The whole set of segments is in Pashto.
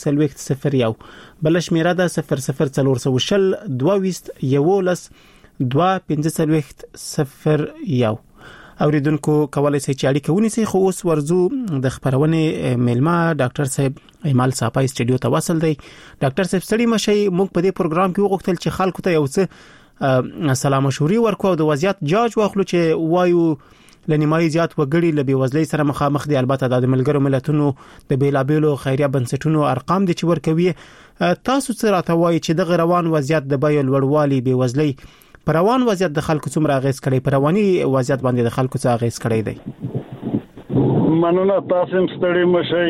001 بل شمیره ده 00420 22 2501 اوریدونکو کولای شي چې اړیکه ونیسي. خو اوس ورزو د خبرونه میلمه ډاکټر صاحب ایمال صافای سټډیو ته وصل دی. ډاکټر صاحب ستړي مشي، موږ په دې پروګرام کې وغوښتل چې خلکو ته یو څه سلام مشوري ورکو او د وضعیت جاج واخلو چې وایو لنیمایي زیات وګړي له بیوزلۍ سره مخامخ دي. البته د ملګرو ملتونو د بیلابېلو خیریه بنسټونو ارقام دي چې ورکوي. تاسو څه راته وایي چې د روان وضعیت د بیو لوړوالي بیوزلۍ پر روان وضعیت د خلکو څومره اغیز کړي، پر رواني وضعیت باندې د خلکو څه اغیز کړي دی؟ مننه تاسو ستړي مشي.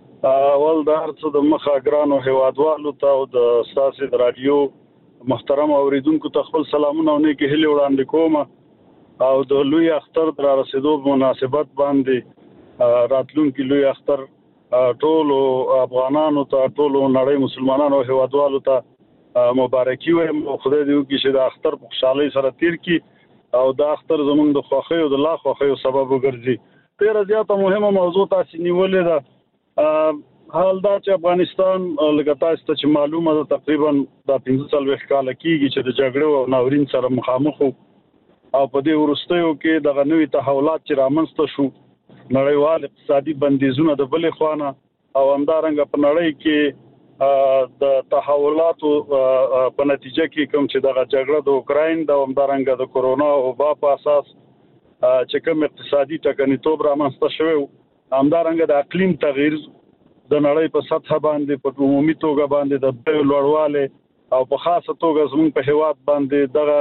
اول د هر څه د مخه ګرانو هوادوالو ته او د ساسي رادیو محترم اوریدونکو ته خپل سلامونه او نیکی هیله وړاندې کوم. او د لوی اختر در رسیدو مناسبت باندې راتلونکي لوی اختر ټول افغانانو ته، ټول نړۍ مسلمانانو او هوادوالو ته مبارکي وایم. خدای دې وکړي چې د اختر په خوشحالۍ سره تیر کړي او د اختر زموږ د خوښۍ او د لا خوښۍ سبب وګرځي. ډېره زیاته مهمه موضوع تاسو نیولې ده. حال دا چې افغانستان لکه تاسو ته چې معلومه ده تقریبا د 15 کال کېږي چې د جګړې او ناورین سره مخامخ وو او په دې وروستیو کې د نوې تحولات چې رامنځته شو، نړیوال اقتصادي بندیزونه د بلې خوانه او همدارنګه په نړۍ کې د تحولاتو په نتیجه کې کوم چې د جګړه د اوکراین د همدارنګه د کورونا او په اساس چې کوم اقتصادي ټکنیتوب رامنځته شوی، همدارنګه د اقلیم تغییر د نړۍ په سطح باندې په عمومي توګه باندې د بیو لوړوالی او په خاصه توګه زموږ په هیواد باندې دغه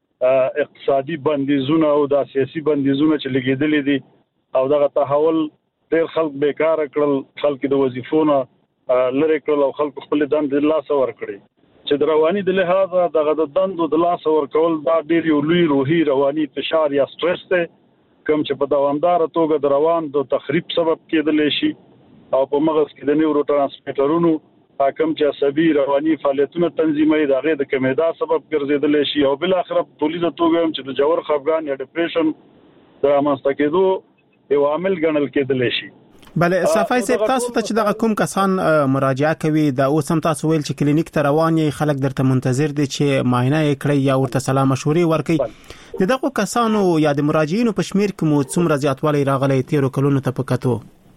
اقتصادي بندیزونه او د سیاسي بندیزونه چې لګیدلې دي او دغه تحول ډېر خلک بیکاره کړل، خلک د وظیفونو لری کړل او خلک خپل دندې لاس ورکړي چې د رواني د لحاظه دغه د دندو د لاس ورکول دا ډېر یو لوی روحي رواني فشار یا سټرس دی کوم چې په دوامدار توګه د روان د تخریب سبب کېدلی شي او په مغز کې د نیورو ترانسمیټرونو کوم چې عصبي رواني فعالیتونه تنظیموي د هغې د کمیدا سبب ګرځېدلی شي او بل اخر په ټولیزه توګه هم چې د جوړ خفګان یا ډیپریشن د رامنځته کېدو یو عامل ګڼل کېدلی شي. بله صافای صاحب، تاسو ته چې دغه کوم کسان مراجعه کوي د اوس هم تاسو ویل چې کلینیک ته روان یې، خلک درته منتظر دي چې معاینه یې کړي یا ورته سلام مشورې ورکړي. د دغه کسانو یا د مراجعینو په شمیر کې مو څومره زیاتوالی راغلی تیرو کلونو ته په کتو؟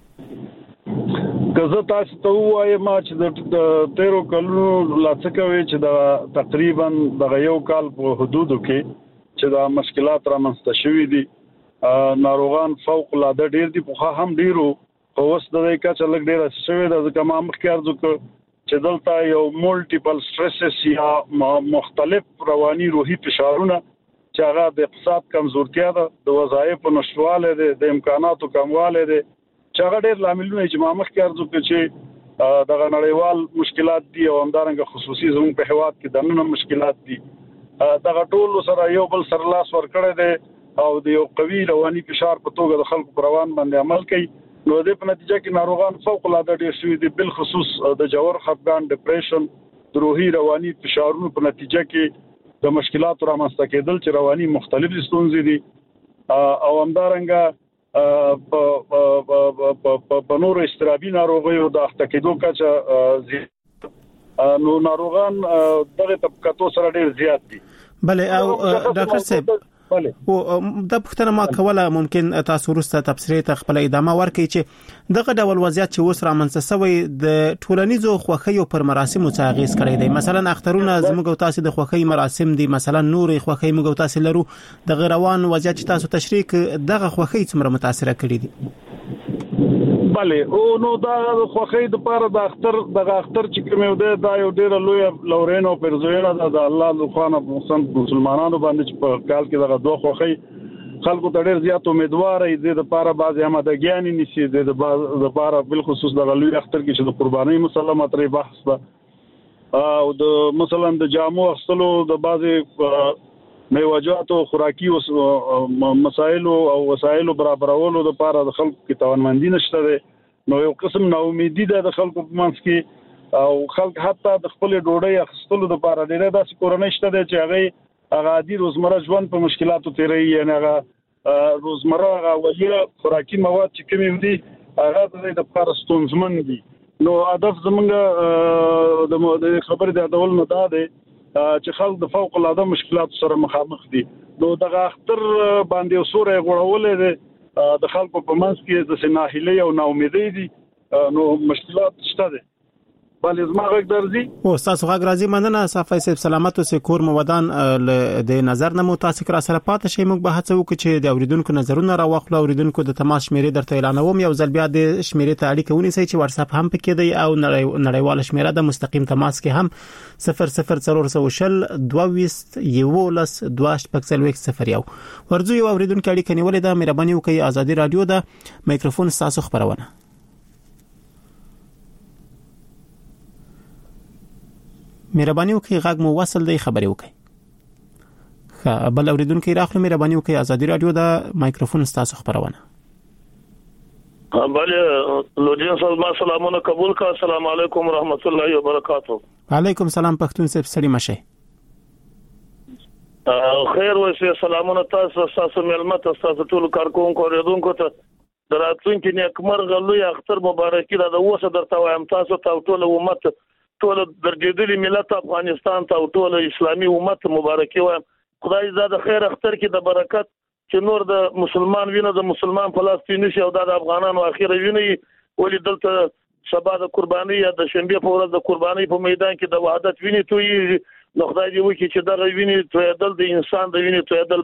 که زه تاسو ته ووایم چې د تیرو کلونو لا څه کوي چې د تقریبا دغه یو کال په حدودو کې چې د مشکلات رامنځته شوي دي، ناروغان فوق العاده ډیر دي، پخوا هم ډیرو خو اوس د دې کچه لږ ډیره شوې ده. ځکه ما مخکې عرض وکړ چې دلته یو مولټیپل سټرسز یا مختلف رواني روحي فشارونه چې هغه د اقتصاد کمزورتیا ده، د وظایفو نشتوالی دی، د امکاناتو کموالی دی، چې هغه ډېر لاملونه چې ما مخکې عرض وکړ چې دغه نړیوال مشکلات دي او همدارنګه خصوصي زموږ په هیواد کې دننه مشکلات دي. دغه ټول سره یو بل سره لاس ورکړی دی او د یو قوي رواني فشار په توګه د خلکو پر روان باندې عمل کوي. نو د په نتیجه کې ناروغان فوق العاده ډېر شوي دي، بالخصوص د جوړ خفګان، ډیپریشن، د روحي رواني فشارونو په نتیجه کې د مشکلاتو رامنځته کېدل چې رواني مختلف ستونزې دي او همدارنګه په نورو اضطرابي ناروغیو د اخته کېدو کچه نو ناروغان دغه طبقاتو سره ډېر زیات دي. بله او ډاکټر صاحب او د پښتنه ما کوله ممکن تاسو ورسته تفسیر ته خپل ادامه ورکړئ چې دغه ډول وضعیت چې اوس رامنځته شوی د ټولنیزو خوښیو پر مراسمو څه اغیز کړی دی؟ مثلا اخترونه زموږ او تاسو د خوښۍ مراسم دي، مثلا نور خوښۍ موږ او تاسو لرو، د روان وضعیت چې تاسو تشریح دغه خوښۍ څومره متاثر کړي دي؟ بله او نو دا خوښۍ د پاره د اختر چې کوم یو دی دا یو ډېر لوی لورین او پرزوینه د الله له خوانه مسلمانانو باندې چې په کال کې دغه دوه خوښۍ خلکو ته ډېر زیات امیدوار دي د پاره بعضی آمادګیان نیسي د پاره بالخصوص د لوی اختر کې چې د قربانۍ مسله مطرح بحث ده او د مثلا د جامو اخستلو د بعضی میوجات او خوراکي مسائل او وسایل برابرولو د پاره د خلکو کې توانمندي نشته ده. نو یو قسم نا امیدي ده د خلکو په منځ کې او خلک حتی د خپل ډوډۍ اخستلو د پاره ډېر داسې کورنۍ شته ده چې هغه عادي روزمره ژوند په مشکلاتو تیري، یعنی هغه روزمره هغه وجه خوراکي مواد چې کوم دي هغه د پاره ستونزمن دي نو هدف زمونږ د خبرې د ډول نه دا دی چې خلک د فوق العاده مشکلات سره مخامخ دي. نو دغه اختر باندې وسوره غوړولې ده د خلکو په منځ کې د سناهلي او ناامیدي دي. نو مشکلات شته دي. بل زما غږ درځي او تاسو غږ راځي مننه صافي صاحب سلامت اوسې کور مو ودان د نظر نه مو تاسو کرا سره پاتې شي موږ به هڅه وکړو چې د اوریدونکو نظرونه راوخلو اوریدونکو د تماس شمیرې درته اعلانوم یو ځل بیا د شمیرې ته اړیکه ونیسئ چې واتس اپ هم پکې دی او نړیواله شمیره د مستقیم تماس کې هم 00400 22 12 ورځو یو اوریدونکو اړیکه نیولې ده. مهرباني وکړئ ازادي رادیو د میکروفون تاسو خبرونه مهرباني وکړئ غږ مو وصل دی خبرې وکړئ. ښه بل اوریدونکو راخلو مهرباني وکړئ ازادي رادیو د میکروفون تاسو خبرونه. بله لوجین صاحب سلامونه قبول کا. السلام علیکم ورحمت الله وبرکاتہ. علیکم سلام پښتون صاحب سړي مشه. خیر وسه سلامونه تاسو ملمت تاسو ټول کارکونکو اوریدونکو ته دراتونکو نیکمر غلوی اختر مبارکي دا اوسه درته وایم تاسو ته ټول امت ټول درجدلي ملت افغانستان ته ټول اسلامي امت مبارکي وایم. خدای زاده خیر اختر کې د برکت چې نور د مسلمان وینه د مسلمان فلسطین شي او د افغانانو اخیره ویني ولې دلته سبا د قرباني یا د شنبه په ورځ د قرباني په میدان کې د وحدت ویني توي نو خدای دې وکړي چې دغه ویني تویدل د انسان د ویني تویدل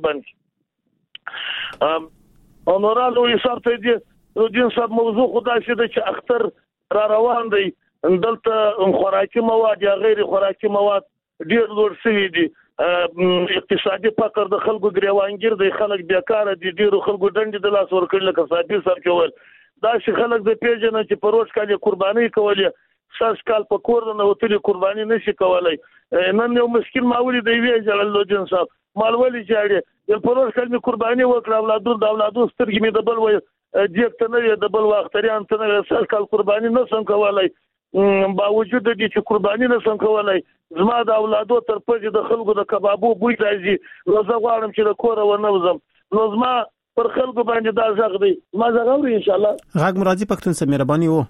باندې اونورالو حساب ته دې دین صاحب موضوع خدای شي چې اختر را روان دی دلته خوراکي مواد یا غیر خوراکي مواد ډیر لوړ شوي دي. اقتصادي فقر د خلکو ګریوانګیر دی خلک بیکاره دي ډیرو خلکو ډنډې د لاس ورکړل لکه صاحب سر کې ول دا چې خلک د پیژنه چې پروش کالي قرباني کولې ساس کال په کور نه وتلي قرباني نشي کولای. نن یو مسكين ماولي دی وی جلال لوجن صاحب مالولي جاړي یو پروش کال می قرباني وکړه اولادو د اولادو سترګې می د بل وای جیب ته نه د بل وختریان ته نه ساس کال قرباني نه سم کولای باوجود د دې چې قرباني نه سم کولای زما د اولادو تر پځ د خلکو د کبابو بوی راځي نو زه غواړم چې د کور ونه وزم نو زما پر خلکو باندې دا ځغ دی ما زغوري ان شاء الله غږ مرادي پښتون سره مهرباني وو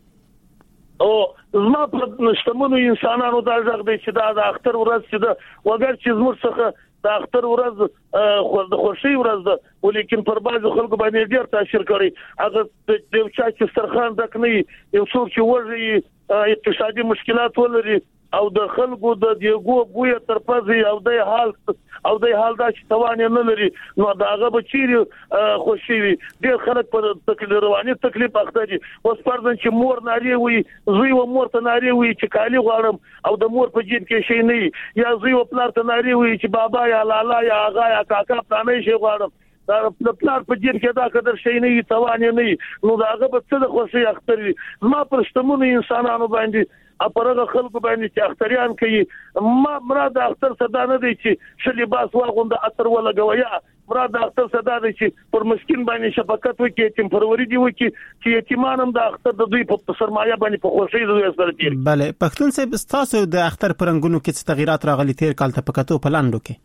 او زما پر نشتمنو انسانانو دا ځغ دی چې دا د اختر ورځ چې دا وګر چې زموږ څخه د اختر ورځ د خوشي ورځ ده ولیکن پر باز خلکو باندې ډیر تاثیر کوي هغه د چا چې سترخان دک نه یو څوک چې ورغی اقتصادي مشکلات ولري او د خلکو د دیګو بوی تر پځي او د حال دا چې توان نه لري نو داغه بچی خوشي وي ډیر خلک په تکلیف رواني تکلیف اخته دي اوس پردن چې مور ناری وي زوی و مور ته ناری وي چې کالی غواړم او د مور په جیب کې شي نه یا زوی و پلار ته ناری وي چې بابا یا لالا یا آغا یا کاکا پلانې شي غواړم دا پلار په جیب کې دا قدر شي نه توان نه نو داغه په څه د خوشي اختر وي ما پرشتمونو انسانانو باندې اپرغه خلکو باندې چې اختریان کوي ما مراد اختر صدا نه دی چې شلیباس واغوند اثر ولا غویا مراد اختر صدا دی چې پر مسكين باندې شفقت وکړي چې پروري دی وکړي چې یتیمانم د اختر د دوی په سرمایه باندې په خوشي دوی سره تیر. بله پښتون صاحب تاسو د اختر پرنګونو کې څه تغیرات راغلي تیر کال ته پکاتو پلاندو کې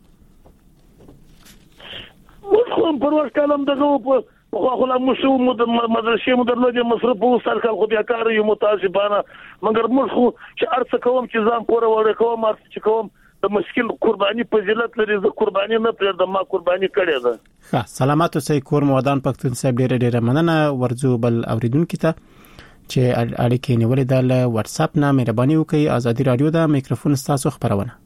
خو پرور کلم دغه خو لا مشو مدرسې مدرلوجه مصرف وسر کال خو بیا کار یو متاسفانه مګر موږ خو چې ارڅ کوم چې ځان پوره وړ کوم ارڅ چې کوم د مشکل قرباني فضیلت لري ز قرباني نه پر د ما قرباني کړې ده. ښه سلامات اوسئ کور مودان پښتون صاحب ډېر مننه ورځو بل اوریدونکو ته چې اړیکې نیولې د واتس اپ نه مهرباني وکړئ ازادي رادیو د میکروفون تاسو خبرونه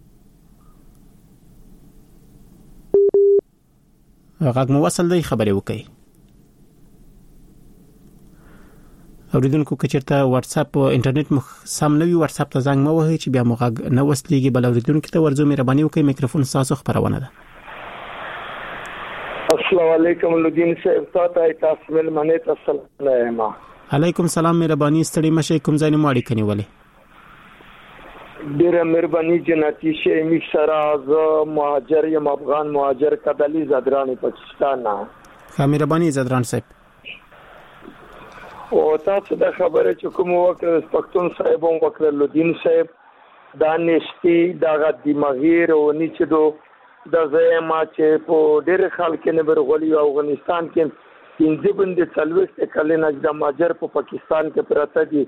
غږ مو وصل دی خبرې وکړئ. اوریدونکو کچرته واتس اپ انټرنیټ مخ سم نوي واتس اپ ته زنګ مو وهي چې بیا مو غږ نه وصلېږي بل اوریدونکو ته ورځو مهرباني وکړئ میکروفون تاسو خبرونه ده. السلام علیکم لودین صاحب تاسو مل منه تاسو سلام علیکم سلام مهرباني ستړي مشه کوم ځای نه ماړي کني ولې ډیره مهرباني جنتی شه می سراز مهاجر یم افغان مهاجر کدلی زدران پاکستان ښه مهرباني زدران صاحب او تاسو د خبره چې کوم وکړ پښتون صاحب او وکړ لودین صاحب دا نشتی دا دماغي رونی چې دو د زما چې په ډېر خلک نه برغولي افغانستان کې پنځه بند 40 کلنه د ماجر په پاکستان کې پراته دي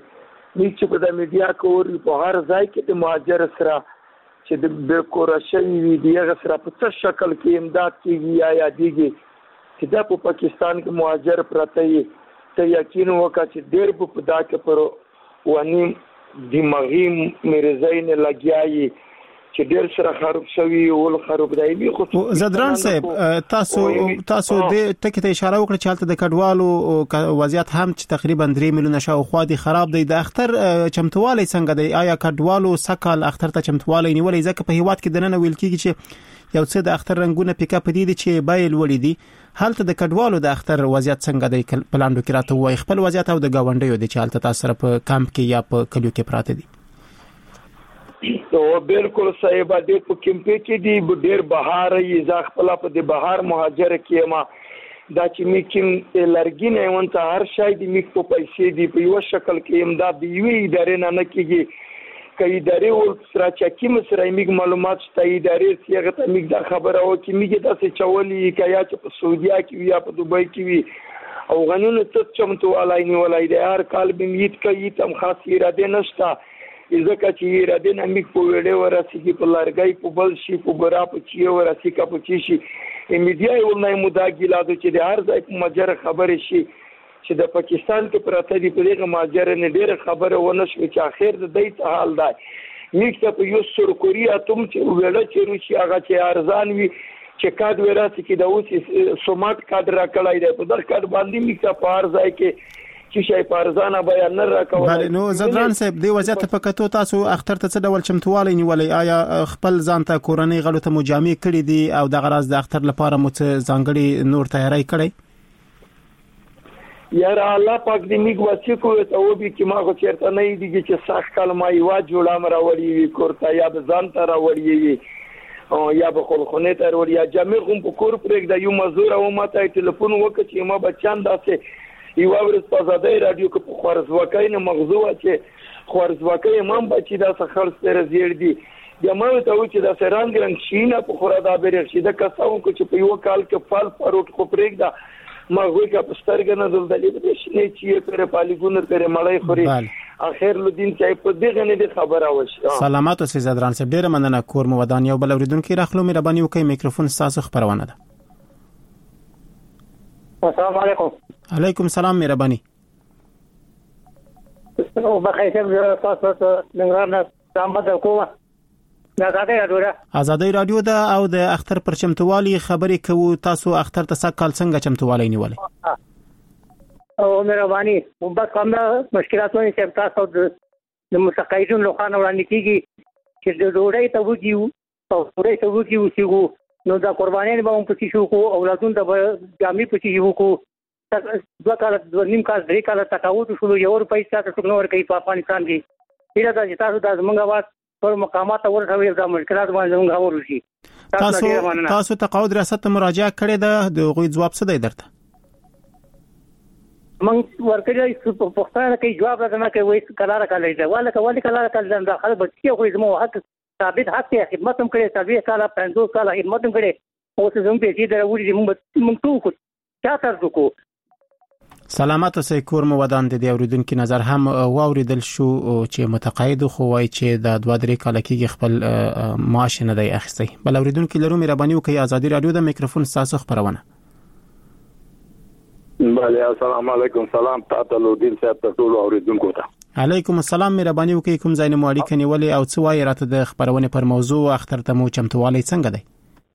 چې په د میډیا کور په هر ځای کې د مهاجر سره چې د بیکورشن وی دیغه سره په څه شکل کې امداد کیږي یا یادېږي چې دا په پاکستان کې مهاجر پراته وي ته یقین وکړه چې ډېر په دا کې پر ونی دماغي مرزاین لګیایي چې ډېر سره خراب شوی او خراب دی خو زدران صاحب تاسو د ټکی ته اشاره وکړه چې حالت د کډوالو وضعیت هم چې تقریبا 3 میلیونه شاوخوا دي خراب دی د اختر چمتوالي څنګه دی آیا کډوالو سکهال اختر ته چمتوالي نیولې ځکه په هیواد کې دنه ویل کیږي چې یو څه د اختر رنگونه پیک اپ دي چې بایل وړي دي حالت د کډوالو د اختر وضعیت څنګه دی پلاندو کې راته وای خپل وضعیت او د گاونډیو د چالت تاسو په کمپ کې یا په کلیو کې پراته دي تو بالکل صحیح دی په کمپ کې دی ډېر بهار یې ځ خپل په د بهار مهاجر کې ما دا چې میکم لرګینه وانت هر شای دی میک په پیسې دی په یو شکل کې امداد دی وی ادارې نه کیږي کای ادارې ول سره چې کیم سره میک معلومات شته ادارې سیغه ته میک دا خبره او چې میګه داسې چولې کیا چې په سعودیا کې یا په دوبۍ کې وی او غنون ته چمتو علای نه ولای د هر کال بمیت کوي تم خاص اراده نشته ځکه چې اراده نه میک په وړې ورسېږي په لارګي په بل شي په برا په چی ورسې کا په چی شي میډیا یو نه مداګیلا د چې د هر ځای په مجره خبره شي چې د پاکستان کې پراته دی په دغه ماجره نه ډېر خبره ونه شو چې اخر د دې حال دی میک ته په یو سر کوریا ته چې وړه چې روسي هغه چې ارزان وي چې کاد وراسي کې د اوس سومات کاد راکړای دی په دغه کاد باندې میک ته په هر ځای کې چې شي پارزانه بیان نه راکول بله نو زدران صاحب دی وضعیت په کتو تاسو اختر ته څه ډول چمتوالي نیولې آیا خپل ځان ته کورنۍ غړو ته مجامع کړي دي او د غراض د اختر لپاره مو څه ځانګړي نور تیاری کړي یاره الله پاک دې میګ واسي کوی ته او به کې ما خو چیرته نه دی چې سخت کلمه یوا جوړه مر وړي وي کورته یا د ځان ته راوړي وي او یا به خلخونه ته وړي یا جامع هم په کور پرېګ د یو مزور او ماته ټلیفون وکړي چې ما بچان داسې یو ورځ په آزادۍ رادیو کې په خوارزواکۍ نه مغزو چې خوارزواکۍ امام بچی دا څخه سره زیړ دي یا ما ته و چې دا سرانګ رنگ شینه په خورادا بیرغ شي دا کساو کو چې په یو کال کې فال فروټ خو پرېګ دا ما وې کا پسترګ نه دلدلې به شنه چې پر پالیګون پر مړای خوري اخر لدین چې په دغه نه خبره وشي سلامات اوسې زدران صاحب ډېر مننه کور مو ودان یو بل اوریدونکو راخلو مهرباني وکړئ میکروفون تاسو خبرونه ده السلام علیکم علیکم السلام مهرباني او بخیر تاسو ته ننګرهار نه بدل کوه آزادۍ رادیو ده او د اختر پر چمتوالي خبرې کوو تاسو اختر ته سکهال څنګه چمتوالي نیولې او مهرباني وبد کومه مشکلاتونه چې تاسو د متقاعدون لوخان وړاندې کیږي چې د ډوډۍ ته وګیو او ډوډۍ ته وګیو چې نو دا قربانیان به هم پچی شو کو اولادون ته جامع پچی شو کو دوه کال نیم کال درې کال تقاعد شو یو روپۍ تاسو څنګه ورکې په افغانستان کې پیره دا چې تاسو د زمونږ आवाज پر مقامات ورته دا مشکلات باندې زمونږ ورشي تاسو تقاعد ریاست ته مراجعه کړې ده د غوي جواب څه دی درته من ورکړی په پښتانه کې جواب راځنه کې وایي کلاره کولای دی والله کلاره کول دا خلک بچي خو زمو حق ثابت حق خدمت هم کړي ثابت کاله 50 کاله خدمت هم کړي او څه زموږ په دې دروړي موږ ټوکو چا تر کو سلامات اوسې کور مو ودان دي اوریدونکو نظر هم واوریدل شو چې متقاعد خو وای چې د 2-3 کال کې خپل معاش نه دی اخیستی بل اوریدونکو لرو مهرباني وکړئ آزادۍ رادیو د میکروفون تاسو خبرونه بله السلام علیکم سلام تاسو لودین صاحب ټول اوریدونکو ته علیکم السلام مهرباني وکړئ کوم ځای نه مو اړیکه نیولې او څه وایي راته د خبرونه پر موضوع اختر ته مو چمتووالی څنګه دی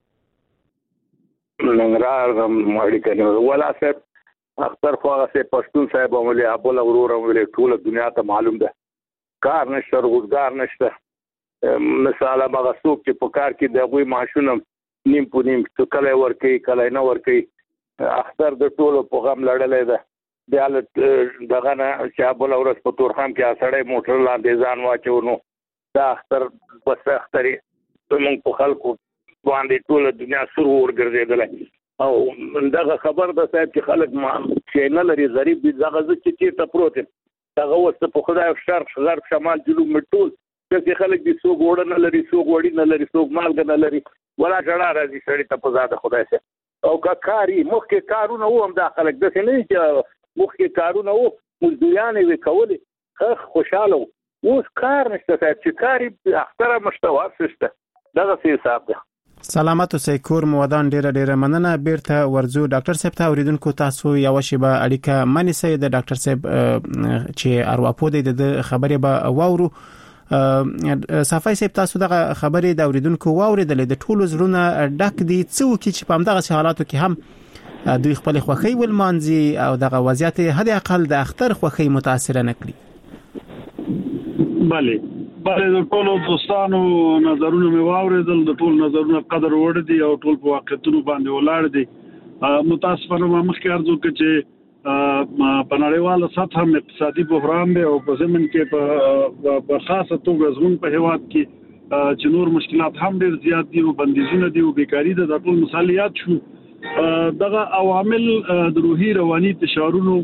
ننګرهار هم اړیکه نیولې ولا صاحب اختر خو هغه پښتون صاحب عملي ابل اورور عملي ټول دنیا ته معلوم ده کار نشته روزګار نشته مثال هغه څوک چې په کار کې د غوي معاشونه نیم په نیم کله ورکي کله نه ورکي اختر د ټولو په غم لړلې ده د دغه نه چې ابل اورس په تورخم کې اسړې موټر لاندې ځان واچونو دا اختر بس اختري موږ په خلکو باندې ټول دنیا سر ورګرځیدل او دغه خبر ده صاحب چې خلک ما چې نه لري غریب دي دغه چې چیرته پروت دغه وسته په خدای شرق غرب شمال جنوب مټول چې خلک دي سو ګوړ نه لري سو ګوړی نه لري سو مالګ نه لري ولا جړه راځي سړی ته په زاده خدای سره او کاری مخکې کارونه و هم دا خلک د څه نه چې مخکې کارونه و مزدوريان وی کولې خوشاله اوس کار نشته چې کاری اختره مشتوار شته دغه حساب ده. سلامت اوسئ کور مودان ډیره مننه. بیرته ورزو ډاکټر صاحب ته اوریدونکو تاسو یو شیبه اړیکه منیسئ د ډاکټر صاحب چې ارواپو د خبرې به واورو. صفای صاحب تاسو دغه خبرې د اوریدونکو واوریدلې د ټولو زړونه ډک دي څو چې په همدغه حالاتو کې هم دوی خپل خوخي ولمانځي او دغه وضعیت حد اقل د اختر خوخي متاثر نه کړي. بله د ټولو دوستانو نظرونه مې واوریدل، د ټول نظرونه قدر وړ دي او ټول په واقعیتونو باندې ولاړ دي. متاسفانه ما مخکې ارزو کې چې په نړیواله سطح هم اقتصادي بحران دی او په ضمن کې په خاصه توګه زموږ په هیواد کې چې نور مشکلات هم ډېر زیات دي او بندیزونه دي او بیکاری ده. د ټول مثالیات شو دغه عوامل د روحي رواني فشارونو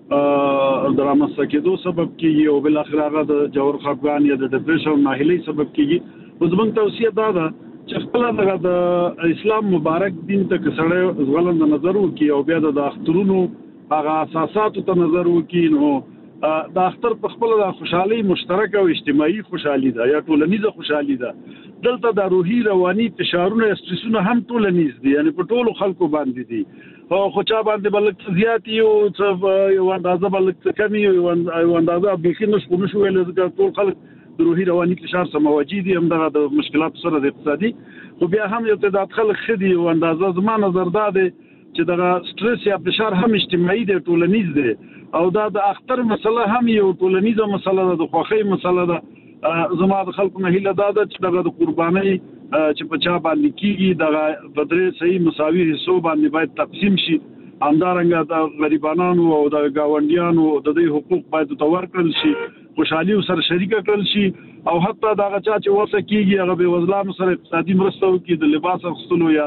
درامسته کېدو سبب کیږي او بل اخر هغه د جوړ خفګان یا د ډیپریشن ناهیلي سبب کیږي. زموږ توصیه دا چې خپل د اسلام مبارک دین ته کسړې غوړند نظر وکي او بیا د اخترونو هغه اساساتو ته نظر وکي. نو د اختر په خپل د خوشحالي مشترک او اجتماعي خوشحالي ده یا ټولنیزه خوشحالي ده. دلته د روحي رواني فشارونه استرسونه هم ټولنیز دي، یعنی په ټولو خلکو باندې دي. خو چا باندې بلک زیات یو اندازه بلک کمی یو اندازه بخینه شو ویل د ټول خلک د روحي رواني فشار سره مواجه دي. هم دغه د مشکلات سره د اقتصادي خو بیا هم یو تعداد خلک خدي او اندازه زما نظر دا دی چې دغه سټرس یا فشار هم اجتماعي دی، ټولنیز دی او دا د اختر مسله هم یو ټولنیزه مسله ده، د خوخي مسله ده. زما د خلکو نه هیله دا ده چې دغه د قرباني چې په چا باندې کیږي دغه بدرې صحیح مساوي حصو باندې باید تقسیم شي. همدارنګه د غریبانو او د گاونډیانو د دې حقوق باید تور کړل شي، خوشحالي سره شریک کړل شي او حتی دغه چا چې ورسره کیږي هغه به وزلانو سره اقتصادي مرسته وکړي، د لباس اخیستلو یا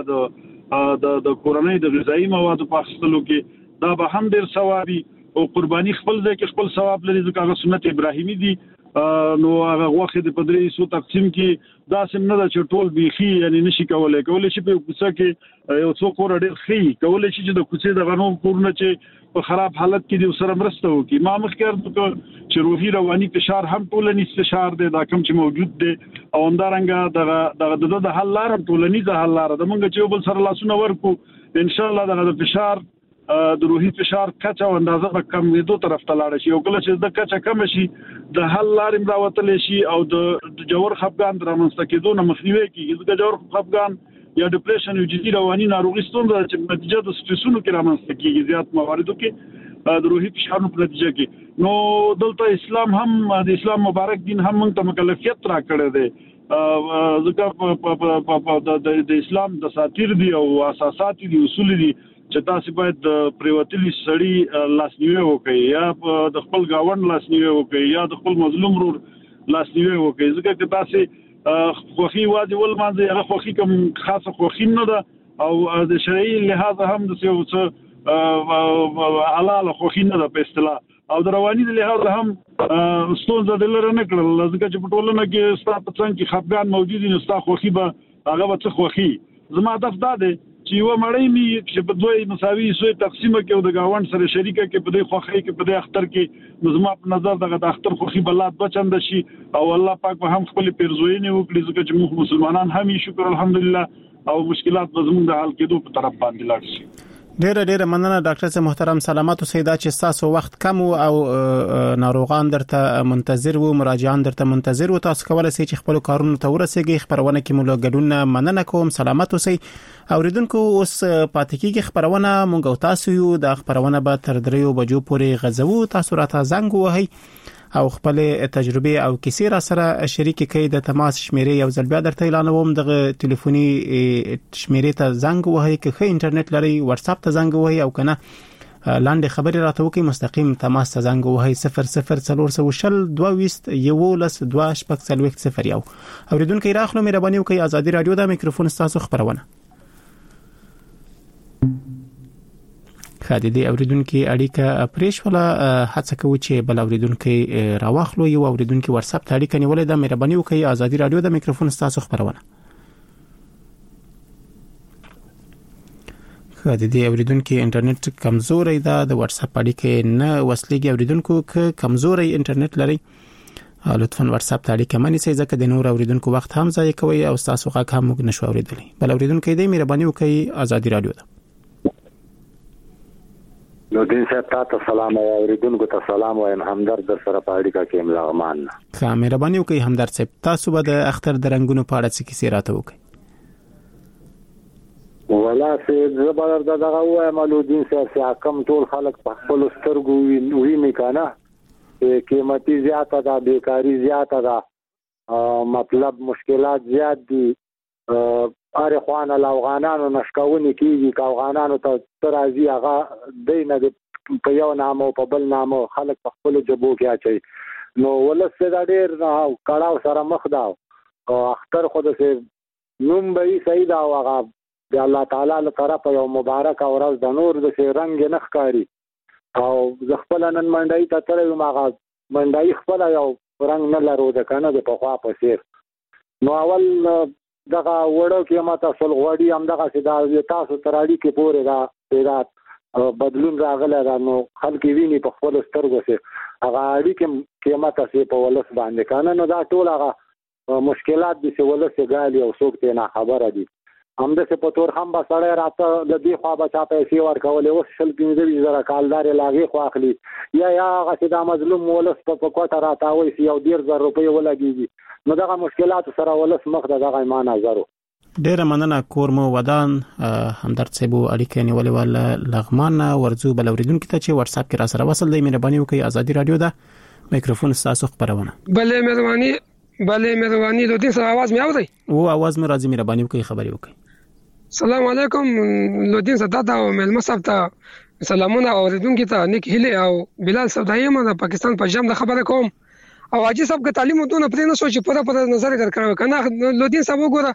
د کورنۍ د غذایی موادو په اخیستلو کې دا به هم ډیر ثوابي او قرباني خپل ځای کې خپل ثواب لري ځکه هغه سنت ابراهیمي دي. نو هغه وخت د پدری سو تقسیم کې دا سم نه ده چې ټول بيخي یعنی نشي کولای شي په کوڅه کې یو څو کور ډېر خي کولای شي چې د کوڅې د غنوم کورونه چې په خراب حالت کې دي سره مرسته وکړي. ما مخکې چې روحي رواني فشار هم ټولنیز فشار دی دا کوم چې موجود دی او همدارنګه د حل لار ټولنیزه حل لار د موږ چې بل سره لاسونه ورکو ان شاء الله د فشار د روحي فشار کچا او اندازه به کم ویدو طرف ته لاړ شي او کله چې د کچا کم شي د حل لارې راوتل شي او د جوړ خفګان درامسته کېدو نه مخنیوي کیږي. د جوړ خفګان یا ډیپریشن یو جدي رواني ناروغي ستونزه چې نتیجه د سټرسونو کې رامنځته کیږي زیات مواردو کې د روحي فشارونو په نتیجه کې. نو دلته اسلام هم د اسلام مبارک دین هم موږ ته مکلفیت را کړی دی ځکه د اسلام د ساتیر دي او اساسات دي اصول دي چې تاسو باید پریوتلی سړی لاسنیوي وکړي یا د خپل گاوند لاسنیوي وکړي یا د خپل مظلوم رور لاسنیوي وکړي ځکه چې تاسو خوخي واجب ولمانځي هغه خوخي کوم خاصه خوخي نه ده او د شرعي لحاظ هم د څه حلال خوخي نه ده په اصطلاح او د رواني لحاظ هم ستونزه د لره نه کړل ځکه چې په ټولنه کې ستاسو څنګه کې خفګان موجود دي ستاسو خوخي به هغه به څه خوخي. زما هدف دا دی چې یو مړی می چې په دوی مساوي سوی تقسیمه کې او د گاوند سره شریکه کې په دې خوخي کې په دې اختر کې نظم په نظر دغه د اختر خوخي بلات بچند شي او الله پاک به هم خپل پیرزوینه وکړي ځکه چې موږ مسلمانان هم شکر الحمدلله او مشکلات به زموږ د حل کېدو په طرف باندې لاړ شي. ډیره مننه ډاکټر صاحب محترم. سلامات اوسئ. دا چې تاسو وخت کم او ناروغان درته منتظر وو مراجعان درته منتظر وو تاسو کولای شئ چې خپل کارونه ته ورسیږئ. خبرونه کې موږ ګډون مننه کوم. سلامات اوسئ. اوریدونکو اوس پاتې کیږي خبرونه موږ او تاسو یو د خبرونه به تر 3 بجو پورې غزو. تاسو راته زنګ وهئ او خپل تجربه او کیسې را سره شریک کړئ. د تماس شمیرې یو ځل بیا درته اعلانوم. دغه ټلیفوني شمیرې ته زنګ وهئ که ښه انټرنیټ لري واتس اپ ته زنګ وهئ او کنه لاندې خبرې راته وکړئ مستقیم تماس ته زنګ وهئ 0040221240. اوریدونکو راخلو مهرباني وکړئ. ازادي رادیو د میکروفون تاسو خبرونه خادي دي اوریدونکو اړیکه پریش ولا هڅه کوي چې بل اوریدونکو راوخلو یو اوریدونکو واتس اپ ته اړیکه نیولې ده. مهرباني وکړئ. ازادي رادیو د میکروفون تاسو خبرونه د دې اوریدونکو انټرنیټ کمزوري ده د واتس اپ اړیکې نه وصلېږي اوریدونکو ک کمزوري انټرنیټ لري لطفا واتس اپ ته اړیکه مانی سي ځکه د نور اوریدونکو وخت هم ضایع کوي او تاسو غږ هم موږ نشو اوریدلی بل اوریدونکو دې مهرباني وکړئ ازادي رادیو ده نو دین صاحب تاسو سلام او اوریدونکو ته سلام وایم همدرد سره په اړیکه کې ملغمان ښه مهرباني وکړئ همدرد صاحب تاسو به د اختر د رنگونو په اړه څه کیسې راته وکړئ ولا سي زبر دغه وایم نو دین صاحب چې کم ټول خلک په خپل سترګو ویني کنه قیمتي زیاته ده بیکاری زیاته ده مطلب مشکلات زیات دي اره خوان افغانانو نشکاونی کیږي افغانانو ته ترازی هغه دینه په یو نامو په بل نامو خلک په خپل جبو کې اچي نو ولسته دا ډیر کړهو سره مخ دا اختر خود سه نوم به صحیح دا هغه د الله تعالی له طرفه یو مبارک او ورځ د نور د سه رنگ نه ښکاری او ز خپل نن منډای ته ترې ماغه منډای خپل یو رنگ نه لرو د کنه د په خوا په سیر نو اول دغه وړو کې ماته سل غوړی هم دغه سیدا تاسو تراړي کې پورې دا بدلون راغله دا نو خلک ویني په خپل سترګو سره هغه اړي کې ماته سي په ولس باندې کنه نو دا ټول هغه مشکلات دي چې ولس غالي او څوک ته نه خبره دي هم د په تور هم به سړی راته د دې خوا به چا پیسې ورکولې اوس شل 15,000 کالدار لاغي خو اخلي یا هغه چې دا مظلوم ولس په کوټه راتاوي سی او 1,000 روپۍ ولګيږي نو دغه مشکلات سره ولس مخ دغه ایمان نظر ډیر مننه کورمو ودان همدرد صاحب اړیکې نیولې ول لغمان ورزو بل اوریدونکو ته چې واتس اپ کې را سره وصل دی مهرباني وکړئ ازادي رادیو ده میکروفون تاسو خبرونه بله مهرباني د دې سره आवाज مې اوري او आवाज مې راځي مهرباني وکړئ خبري وکړئ السلام علیکم لودین صداتا او ملما صاحب ته سلامونه اوریدونکو ته نیک هله او بلال سودایمه د پاکستان په جام د خبره کوم او حاجی صاحب که تعلیم ودونه پرې نه سوچ په نظر کړو کنه لودین صاحب وګوره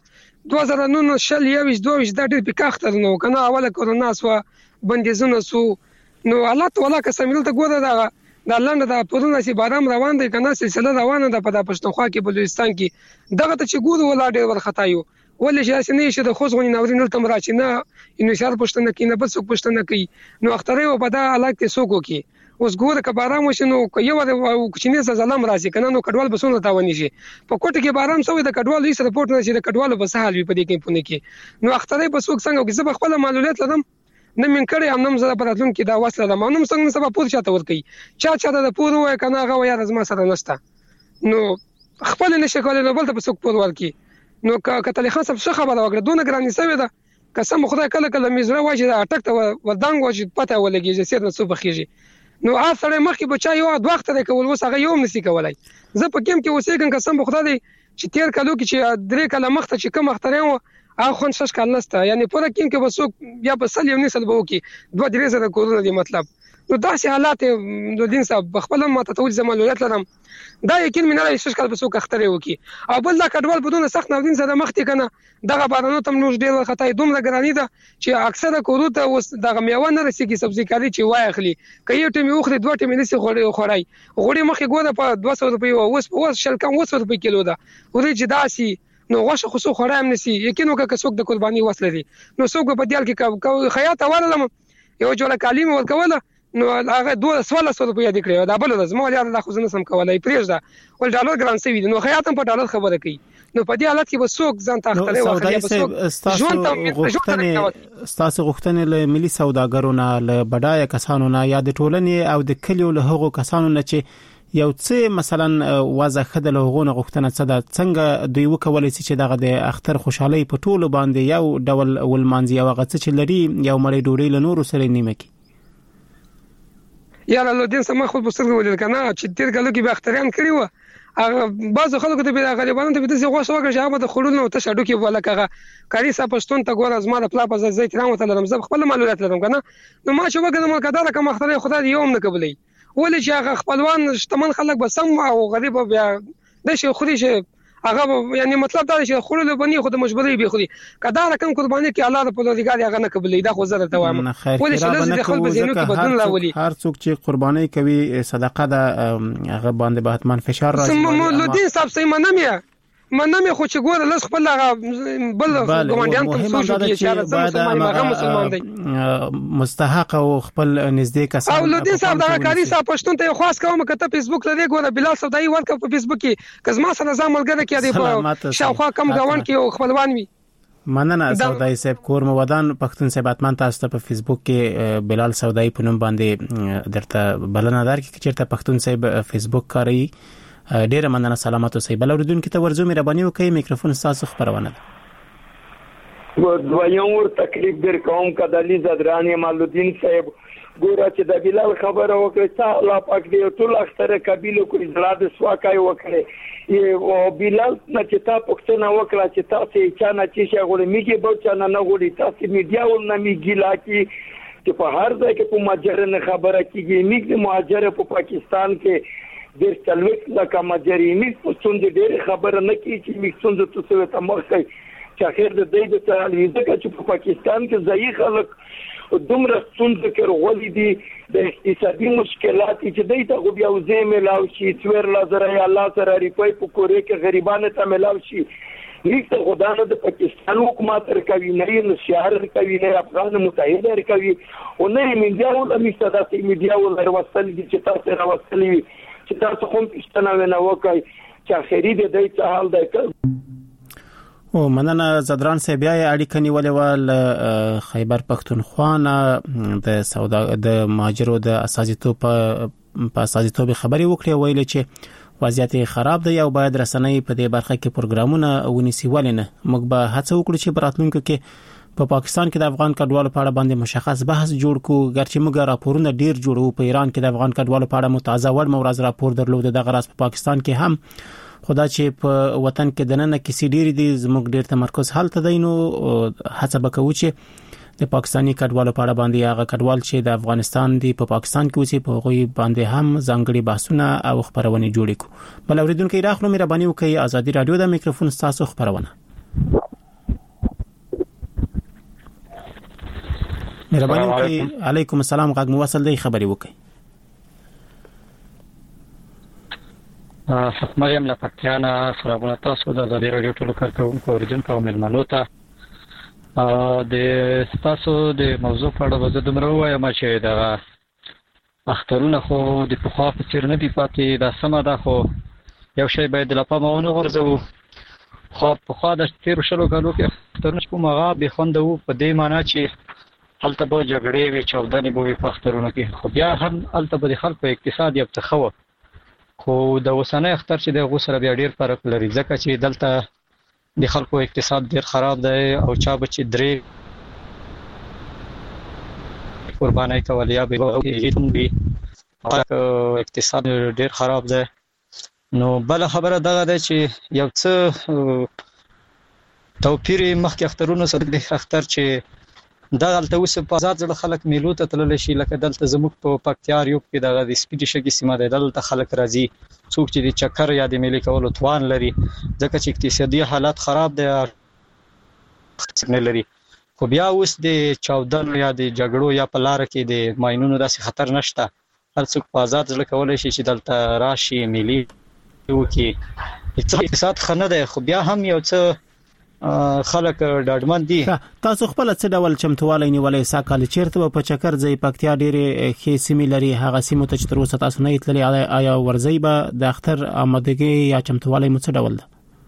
2009 شل یوش دوش د ډېر پکاختر نو کنه اوله کورونا سو بندیزونه سو نو الله تعالی که سمېل ته ګوره دا لاندې د پرونه سي بارام روان دي کنه سلسله روانه ده په پښتونخوا کې بلوچستان کې دغه ته چې ګوره ولا ډېر ورختایو ولې چې اسنه شي د خوځغونی ناورین تل راچې نه انشاء پښتنه کې نه بل څوک پښتنه کوي نو اخترې و په دا علاقه کې څوک کوي اوس ګوره که باران وشنو یو د کوچنی زلام راځي کنه نو کډوال بسونه تاونی شي په کوټه کې باران سوې د کډوال هیڅ رپورټ نه شي د کډوالو په سهال وي په دې کې پونه کې نو اخترې په څوک څنګه کې زه خپل معلومات لرم نه من کړي هم نم زړه پراتلون کې دا واسطه ده مانم څنګه سبا پور چاته ور کوي چا د پور وای کنه هغه یا رزما سره نشته نو خپل نشه کولای نو بل ته څوک پور ورکی نو کتل خان څه خبره وکړه دونه ګرانی سوي ده قسم خدای کله میزره واجی دا اٹک ته ودانګ واجی پته ولګي چې سید نسو بخیږي نو اثر مخکې بچا یو د وخت ته کول وس هغه یو نسی کولای زه په کوم کې اوسېګم قسم خدای چې تیر کلو کې چې درې کله مخته چې کوم اخترین و هغه خون شش کال نسته یعنی په کوم کې وسوک یا په سل یو نسل به وکي 2-3 زره کورونا دی مطلب نو داسې حالات د دین صاحب خپل ماته تول زمالولیت لرم دا یقین من نه شش کال به سوک اخترې وکي او بل دا کډوال بدون سخت نو دین سره مخته کنه دغه بارانو تم نوش ډیر خطای دومره ګرانی ده چې اکثره کوروته اوس دغه میوه نه رسیږي سبزی کاری چې وای اخلي کایو ټیم یو خري 2 ټیم نسی خورای غوړي مخې ګوره په 200 روپۍ اوس شل کم 200 روپۍ کیلو ده ورې چې داسي نو غوښه خصو خورایم نسی یقین وکړه څوک د قرباني وسله دي نو څوک په دیال کې خیاط اولم یو جوړه کلمه ورکوله نو هغه 200 روپیا دي کړو دا بل ورځ مو یاد د خو نه سم کولای پریږده ول ډالر ګران سوي نو خیاطم په ډالر خبره کوي نو په دې حالت کې وسوک ځان تاخره واخلي ستاسو غوښتنې له ملي سوداګرو نه له بډای کسانو نه یا د ټولنې او د کلیو له هغو کسانو نه چې یو څه مثلا واځه خدل هغونه غوښتنه څه ده څنګه دوی وکولای شي چې دغه د اختر خوشحالي په ټولو باندې یو ډول ولمانځي او هغه څه چې لري یو مړی ډوړی له نورو سره نیمه کی یا له دین سم خو بسرګ ولل کنه چې تیر کلو کې به اختران کړی و هغه بعض خلکو ته به غریبانو ته به د غوښه وګړي چې هغه د خړول نو ته شډو کې ولا کغه کاری صاحب پښتون ته ګور ازما د پلا په ځای احترام ته لرم زه خپل معلومات لرم کنه نو ما چې وګورم کدا کوم اختر خدای یوم نه قبلې ولې چې هغه خپلوان شتمن خلک به سم او غریب بیا د شي خوري چې هغه یعنی مطلب دا چې خورل بني خود مجبوري به خوري کدا رقم قرباني کې الله د پلوګار هغه نه قبلې دا خو زره ته وایم ولې چې لږ د خپل بزینو کې بدون راولي هر څوک چې قرباني کوي صدقه ده هغه باندې به حتمان فشار راځي مولودین صاحب سیمه نه منمه خو چې ګوره لس خپل بل ګوندیان ته سوچي چې مسلمان دی مستحق او خپل نږدې کسان او لودین صاحب دا کاری صاحب پښتون ته خاص کوم کته فیسبوک لري ګوره بلال سودای ورک په فیسبوک کې کزما سره ځملګره کې دی په شاوخوا کم غوند کې خپلوان وي مننه سودای صاحب کور مودان پښتون صاحب اتمن تاسو ته په فیسبوک کې بلال سودای په نوم باندې درته بلنه دار کې چیرته پښتون صاحب فیسبوک کاری ډیره مننه سلامات اوسئ بل اوریدونکو ته ورزو مهرباني وکړئ میکروفون تاسو خبرونه ده دویم ور تکلیف در کوم کدلی زدرانی مالودین صاحب ګوره چې د بلال خبره وکړه چې الله پاک دې ټول اختر قبيله کوي زړه د سواکای وکړي او بلال نه چې تا پښتنه وکړه چې تاسو چا نه چې شغله میږي بچا نه غوړي تاسو میډیا ول نه میږي لاکي چې په هر ځای کې په مهاجرن خبره کیږي میږي مهاجر په پاکستان کې ډېر چلوک لکه مهاجري میږي څنګه ډېر خبره نه کوي چې میږي څنګه تاسو ته مخکې چې اخر د دې د تعلیمي چې په پاکستان کې ځای خلک دومره څنګه کړولې دي د اقتصادي مشکلات چې دای ته غو بیا وزې ملاو شي څور لازر یا الله سره ریپای په کورې کې غریبانو ته ملاو شي لیک خدانه د پاکستان حکومت تر کوي نه شهر کوي نه افغان متحده کوي او نه میډیا ول میساده سي میډیا ول وروستل دي چې تاسو راوستلې چې تاسو کوم پښتنه ونه وکای چې اخري د دې څه حال دی او مننه زدران صاحب بیا اړیکه نیولې ول خیبر پښتونخوا د سودا د مهاجرو د اساسیتوب په اساسیتوب خبري وکړي ویل چې وضعیت خراب دی او باید رسنۍ په دې برخه کې پروګرامونه ونیسي ولنه موږ به هڅه وکړو چې براتلونکو کې په پاکستان کې د افغان کډوالو په اړه باندې مشخص بحث جوړ کو ګرچې موږ راپورونه ډیر جوړو په ایران کې د افغان کډوالو په اړه متازه وړ مورز راپور درلود د غراس په پاکستان کې هم خدا چې په وطن کې دننه کیسې ډېری دي زموږ ډېر تمرکز حالت دی نو هڅه وکړو چې د پاکستاني کډوالو په اړه باندې هغه کډوال چې د افغانستان دی په پاکستان کې اوسې په غوي باندې هم ځانګړي بحثونه او خبرونه جوړې کو بل اوریدونکو راخلو مهرباني وکړئ ازادي رادیو د میکروفون تاسو خبرونه مهرباني وکړئ علیکم السلام غږ مو وصل دی خبري وکړئ مریم له پکتیانا سلامونه تاسو د رادیو ټولو کارکونکو اوریدونکو ملمنو ته د تاسو د موضوع په اړه وزه دومره وایم چې د اخترونه خو د پخوا په څیر نه دی پاتې د سمه ده خو یو شی باید له پامه ونه غورځو خو پخوا د تیر شلو کالو کې اخترونه کوم هغه به خوند وو په دې معنی چې هلته به جګړې وي چاودنې به وي په اخترونو کې خو بیا هم هلته به د خلکو اقتصاد یو څه ښه خو د اوسنۍ اختر چې د غوسره بیا ډیر فرق لري ځکه چې دلته د خلکو اقتصاد ډیر خراب دی او چا به چې درې قربانای کول یا به وي اقتصاد ډیر خراب دی نو بل خبره دغه ده چې یو څه توپیر مخکې اخترونو سره د اختر چې دغه اوس په آزاد ځل خلک میلو ته تلل شي لکه دلته زموږ په پکتیار یو کې دغه د سپیډي شګي سیمه ده دلته خلک راځي څوک چې د چکر یا د میلې کولو توان لري ځکه چې اقتصادي حالات خراب دي نه لري خو بیا اوس د چاودنو یا د جګړو یا په لار کې د ماينونو داسې خطر نشته هر څوک په آزاد ځل کولای شي چې دلته راشي میلې وکي اقتصاد خنه ده خو بیا هم یو څه خلک ډاډمن دي تاسو خپل څه ډول چمتووالی نیولای ساکل چیرته په چکر ځای پکتیا ډېرې خې سیمې لري هغه سیمه ته چې تر اوسه تاسو نه تللی آیا ورځي به د اختر آمادګي یا چمتووالی مو څه ډول ده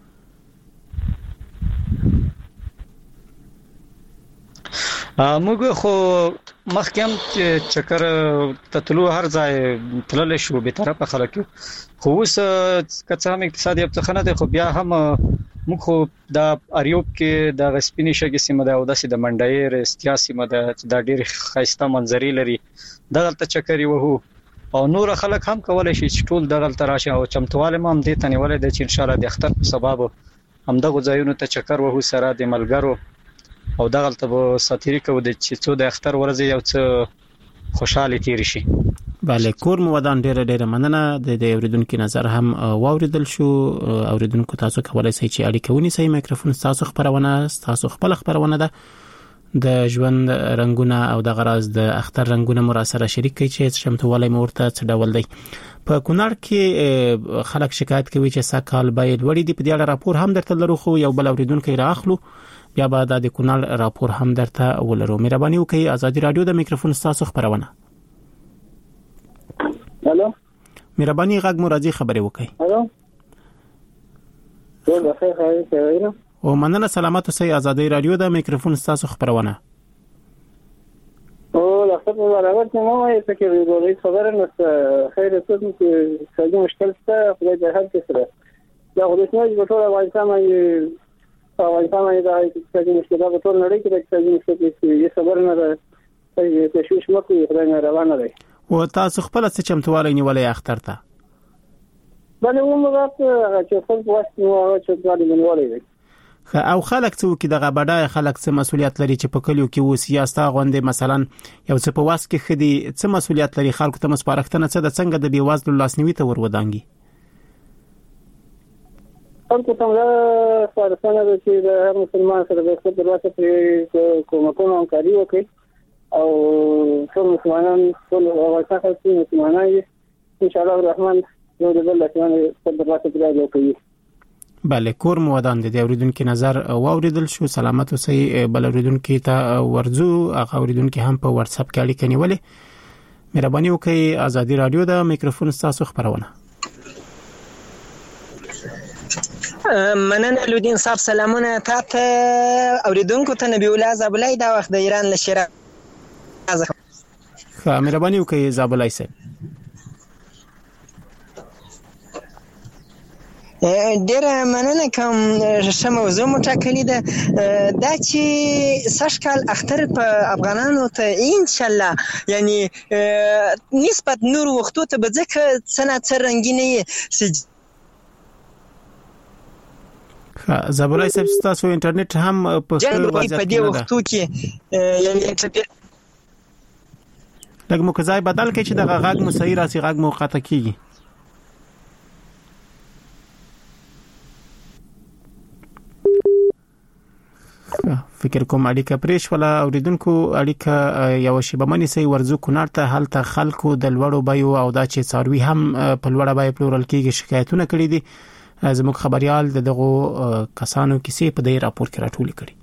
موږ خو مخکې چکر تطلو هر ځای تلل شو به طرفه خلک خو اوس کڅه هم اقتصادي ابتخانه ده خو بیا هم موږ خو د اریوب کې د غسپینی شګي سیمه ده او د منډای رستیا سیمه ده چې د ډېر خاصه منظرې لري دغه چکرې وو او نور خلک هم کولای شي چې ټول دغه تراشه او چمتواله هم دې ته نیولای د چې ان شاء الله د اختر په سبب هم دغه ځایونو ته چکر وو سره د ملګرو او دغه ته ساتيري کو د چې څو د اختر ورځ یو څه خوشاله تیر شي bale کور مو ودان ډېر مننه د اوریدونکو نظر هم واوریدل شو اوریدونکو تاسو کولای شئ چې اړیکه ونیسئ میکروفون تاسو خبرونه تاسو خپل خبرونه ده د ژوند رنگونه او د غراز د اختر رنگونه مراسره شریک کړي چې شمتوالي مورته څه ډول دی. په کونړ کې خلک شکایت کوي چې سکهال باید وړي دی. په دې اړه راپور هم درته لرو خو یو بل اوریدونکو راخلو بیا به د کونړ راپور هم درته ولرو. مهرباني وکړئ آزادي رادیو د میکروفون تاسو خبرونه. الو مهرباني غږ مو راځي خبرې وکړئ. الو ټول بخیر خیر او مننه سلامات اوسئ. آزادي رادیو د میکروفون تاسو خبرونه. او لکه په راوړ کې نو یې چې ویډیو خبره نو خیر څه چې څنګه مشکل څه په دې حال کې سره دا خو دې نه چې ټول افغانستان دا چې مشکل دا ټول نړۍ کې د مشکل کې خبر نه ده چې تشویش مکو خدای روانه ده. او تاسو خپل څه چمتووالی نیولې اختر ته؟ بله عمرات چې خپل وخت نو چې ځاله نیولې او خلک څو کې دغه بډای خلک څه مسولیت لري چې په کلیو کې و سیاستا غونډه مثلا یو څه په واس کې خدي څه مسولیت لري خلکو ته مسپارښتنه څه د څنګه د بیوازلو لاسنیوي ته ورودانګي خلکو ته دا سپارښتنه چې د هر مسلمان سره د خپل واسطه په کومه همکاري وکړي او ټول مسلمانان ټول افغانستان کې مسلمانان ان شاء الله الرحمن یو د بل لپاره په واسطه راځي کوي. بله کور مو ودان دي اوریدونکو نظر واوریدل شو. سلامت اوسئ. بل اوریدونکو ته ورزو هغه اوریدونکو هم په واتس اپ کې اړیکه نیولې. مهرباني وکړئ آزادي رادیو د میکروفون تاسو خبرونه. مننه لودین صاحب سلامونه تاسو اوریدونکو ته نبی الله زابلای دا وخت د ایران لشره. مهرباني وکړئ زابلای صاحب. ډیره مننه کوم چې موضوع مو ټاکلې ده دا چې سشکال اختر په افغانانو ته ان شاء الله یعنی نسبت نور وختو ته بځکه سنت رنگینه زابلای صاحب تاسو انټرنیټ هم په وضعیت په دې وختو کې یعنی لکه مو کزای بدل کې چې دغه غږ مو صحیح راسي غږ مو قطع کیږي. فکر کوم اړیکه پریش ولا اوریدونکو اړیکه یو شی بمنی سي ورزو کونړ ته حالت خلکو د لوړو بایو او دا چې څاروي هم په لوړه بای پلورل کېږي شکایتونه کړي دي. زموږ خبريال دغه کسانو کیسې په دې راپور کې راټول کړي.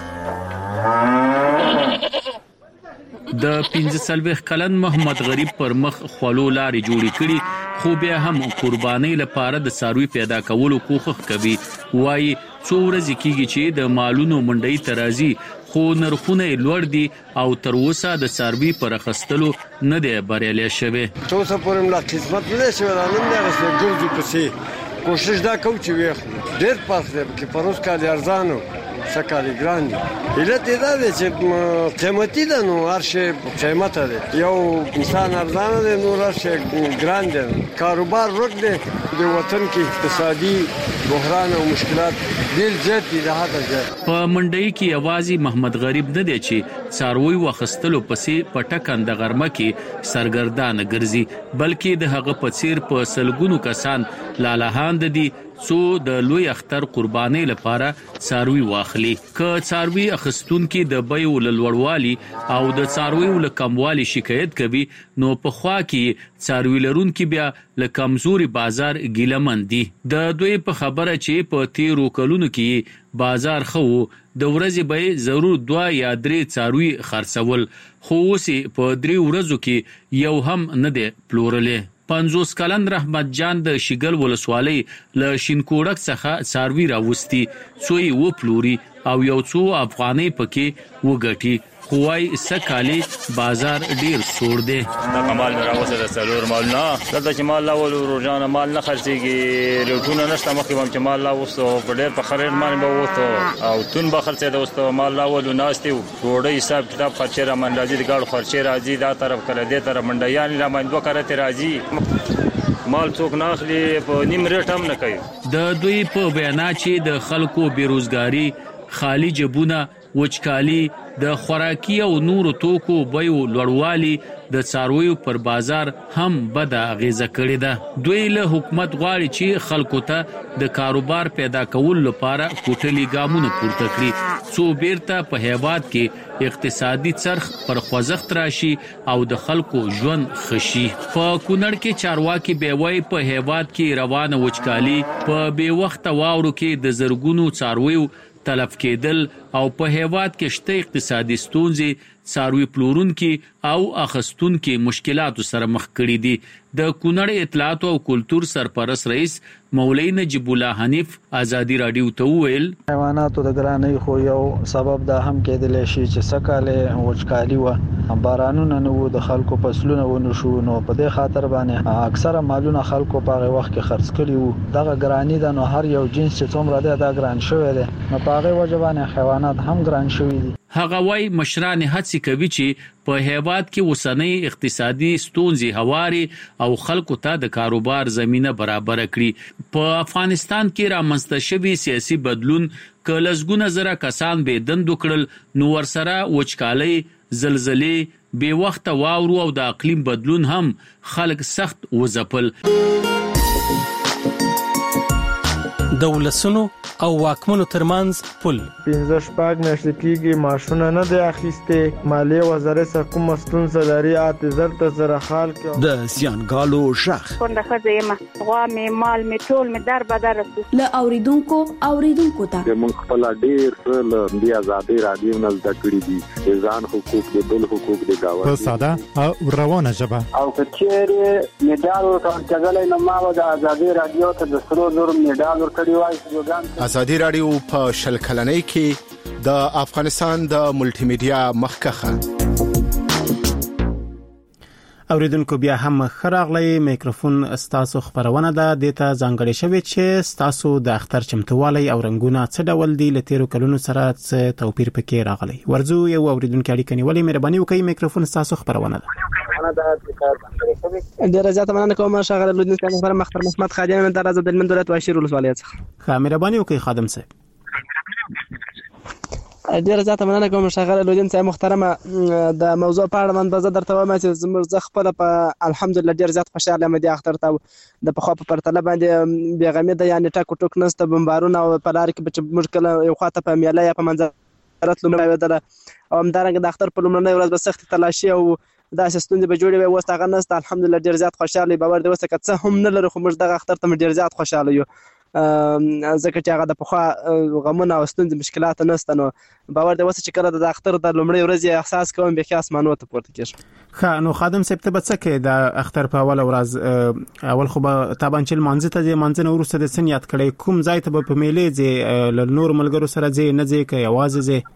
د 15 کلن محمد غریب پر مخ خلو لاري جوړی کړي خو بیا هم قرباني لپاره د څاروي پیدا کولو کوښښ کوي. وایي څو ورځې کېږي چې د مالونو منډي ترازی خو نرخونه لوړ دي او تر اوسه د څاروي پر اخستلو نه دی بریالي شوی. تاسو پرم لا خدمت نه شي ورانم نه غوښتل ګرځو پسې کوشش دا کوم چې ویخ ډېر پخته کې پروس کال ارزانو سکالي ګران علت دا دی چې قیمتي ده نو هر شی قیمت ده یو انسان ارزان ده نو هر شی ګران ده کاروبار ورک ده د وطن کې اقتصادي بحران او مشکلات ډېر زیات دي د هغه ځای په منډي کې اوازي محمد غریب نه دی چې څاروي وخستلو پسې پټکند غرمه کې سرګردان ګرځي بلکې د هغه په څیر په سلګونو کسان لالاهاند دي څو د لوی اختر قرباني لپاره څاروي واخلي. که څاروي اخستون کې د بیو لوړوالي او د څاروي ول کموالي شکایت کوي نو په خوا کې څاروي لرون کې بیا ل کمزوري بازار ګیلمن دي. د دوی په خبره چې په 13 کلونو کې بازار خو د ورځې به ضرور 2 یا 3 څاروي خرڅول خو اوس په 3 ورځو کې یو هم نه دی پلورلې. 50 کلن رحمت جان د شیګل ولسوالۍ ل شینکوړک څخه څاروي راوستي څوی و پلوري او یو څو افغاني پکې وګټي خوای سکالي بازار ډیر سور دی. دا مال راوځه د څلور مال نه دلته چې مال لا ول روزانه مال نه خرڅيږي ریټونه نشته مخکې هم چې مال لا وسو په ډیر په خرید باندې به وته او تون به خرڅه د وسو مال لا ول ناشتي ګوړې حساب کتاب خرچه را من راځي د ګاډ خرچه راځي دا طرف کړه دې طرف منډیان را من دوه کړه راځي مال څوک ناخلي په نیم ریټ هم نه کوي. د دوی په بیانات چې د خلکو بیروزګاری خالی جبونه وچکالي د خوراکي او نورو توکو بیو لوړوالي د څارویو پر بازار هم بد اغیزه کړې ده. دوی له حکومت غواړي چې خلکو ته د کاروبار پیدا کول لپاره کوټلي ګامونه پورته کړي څو بیرته په هیواد کې اقتصادي څرخ پر خوځښت راشي او د خلکو ژوند خشي. په کونړ کې چارواکي بیوي په هیواد کې روانه وچکالي په بے وخت واورو کې د زرګونو څارویو تلف کېدل او په هیواد کې شته اقتصادي ستونزې څاروي پلورونکي او اخستونکي مشکلاتو سره مخ کړي دي. د کونړ اطلاعات او کلتور سرپرست رئیس مولوی نجیب الله حنیف ازادي رادیو ته ویل حیواناتو د ګرانۍ خو یو سبب دا هم کېدلی شي چې سکاله وچکالي و بارانونه نه وو د خلکو فصلونه ونه شو نو په دې خاطر باندې اکثره مالونه خلکو په هغه وخت کې خرڅ کړي وو. دغه ګرانی د نو هر یو جنس چې څومره دی دا ګران شوی دی نو په هغه وجه باندې حیوانات هم ګران شوي دي. هغه وايي مشران هڅه کوي چې په هیواد کې وسنۍ اقتصادي ستونزې هواري او خلکو ته د کاروبار زمينه برابر کړي. په افغانستان کې رامنځته شوی سیاسي بدلون کلهزګونه زره کسان به دند وکړل نو ورسره وچکالي زلزلې بے وخت واورو او د اقلیم بدلون هم خلک سخت وځپل. دولسونو او واکمنو ترمنځ پل 15 شپږ میاشتې کېږي ماشونه نه دی اخیسته مالیه وزارت سره کوم ستونزه لري اته زر سره حال کې د زیانګالو شخ څنګه خزه ما غوا می مال می ټول می در بدر له اوریدونکو ته موږ خپل ډیر څه د آزادي رادیو نه زده کړی دي ځان حقوق د بل حقوق د گاوند په ساده او روانه ژبه او کچېره میډال ورکړل نو ما د آزادي رادیو ته د سرو نور میډال ورکړی وای. آزادي رادیو په شل کلنۍ کې د افغانستان د ملټي میډیا مخکخه. اوریدونکو بیا هم خراغلی میکروفون استاسو خبرونه ده د ته ځانګړی شوی چې استاسو د اختر چمتووالی او رنگونه څه ډول دي لتیرو کلونو سره څه توپیر پکې راغلی. ورزو یو اوریدونکو اړیکه نیولې مهرباني وکړئ میکروفون استاسو خبرونه ده. ډیره زیاته مننه کوم شغله لودین څخه پر مختار محمد خادم در از دلمن دولت و شیر ولسوالیت څخه. مهرباني وکړئ خادم صاحب. ډیره زیاته مننه کوم شغله لودین څخه محترمه د موضوع په اړه من بزه درته وایم چې زموږ خپل په الحمدلله ډیر زیات خوشاله یم د اختر ته د په خو په پرتله باندې بیغمه د یعنی ټاک نسته بمبارونه او په لار کې چې مشکل یو خاطه په میله یا په منځرات لومړی ودله او همدارنګه د اختر په لومړنۍ ورځ به سخت تلاشي او دا ستوندې به جوړې وي وسته غنست الحمدلله ډیر زیات خوشاله باور دی وسته که څه هم نه لري خو موږ دغه اختر ته ډیر زیات خوشاله یو ځکه چې هغه د پخوا غمونه او ستوندې مشکلات نهسته نو باور دی وسته چې کله د اختر د لومړۍ ورځې احساس کوم به اسمانو ته پورته کېږي. نو خادم صاحب ته څه کې د اختر په اول ورځ اول خو به تابان چې منځ ته د منځ نه ورسته د سنیات کړي کوم ځای ته په میلې ز نور ملګرو سره ځي نه ځي کې आवाज ځي